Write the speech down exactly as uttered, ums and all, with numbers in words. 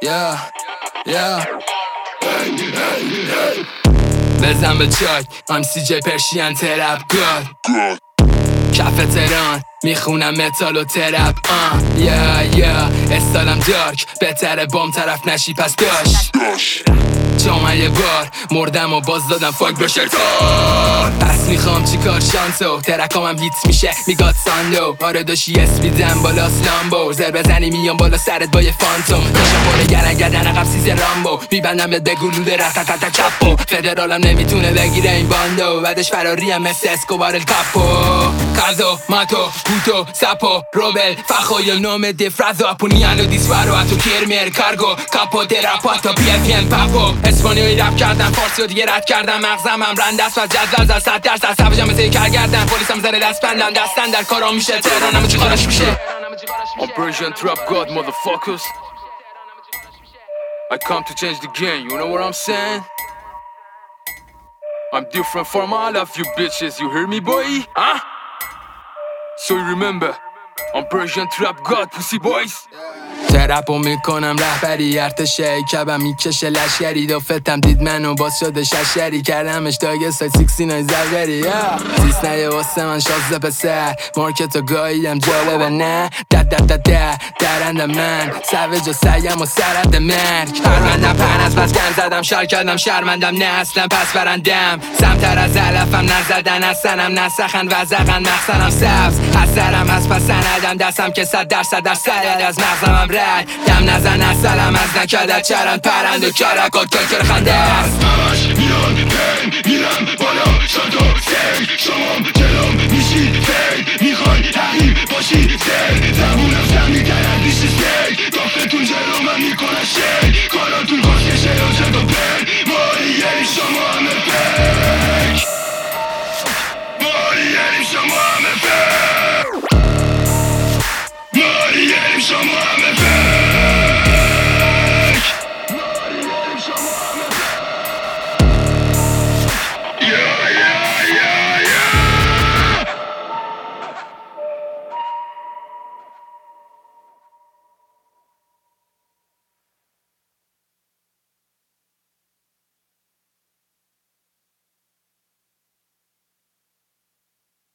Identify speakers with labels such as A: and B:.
A: یا یا بزن به چاک I'm سی جی پرشین ترپ گاد کف تران میخونم متال و ترپ آن یا یا استالم دارک بهتره بام طرف نشی پس داش جامعه یه بار مردم و باز دادم فاک به شیطان پس میخوام چیکار شانسو ترکام هم هیت میشه میگاد ساندو آره داشی اسپیدم بالا سلامبو زر بزنی میام بالا سرت با یه فانتوم داشتم باره گرن گردن عقب سیز رامبو میبندم به دگلوده رفتت چپو فدرالم نمیتونه بگیره این باندو بعدش فراریم مثل اسکوبار الکاپو کازو ماتو پوتو ساپو روبل فخو یا نوم دیفرازو اپونیانو دیسپارو اتو کرمیر کارگو کاپو دراپاتو پی اف ام پاپو اسپانیایی رپ کردم فارسی و دیگه رد کردم مغزم هم رند است و جدول زد صد درصد سبجم مثل کار کردم پلیسم زره دست بندم دستن در کارا میشه تهرانم چی کارش میشه
B: I'm Persian Trap God, motherfuckers. I come to change the game, you know what I'm saying? I'm different from all of you bitches, you hear me boy? Huh? So you remember, I'm Persian Trap God, pussy boys.
A: ترپو میکنم رهبری ارتش کبم میکشه لشگری دفتم دید منو باز شده ششری کردمش داگه سای سیکسی نای زرگری زیست نایه واسه من شازده پسر مارکتو گاییدم جالبه نه دد دد دد دد درنده من سوج و سیم و سرد مرگ پرمندم پن از بس گم زدم شار کردم شرمندم نه اصلا پس برندم سمتر از علفم نزدن از سنم نسخن وزقن مخصنم سبز از سرم از پس سندم دستم که صد درصد در سرد از مغزم دم نزن اصلم از نکدت چرند پرند و کرکات کلکر خنده است
C: همش میان پین میرم بالا شد و سنگ شمام جلوم میشی فیل میخوای حقیب باشی سیل زمونم زمین درم بیشی سیل دافتون جلو من میکنه شیل کاراتون کشکشه یا جد و پل ماری یعنی شما همه فیک ماری یعنی شما همه فیک ماری یعنی شما همه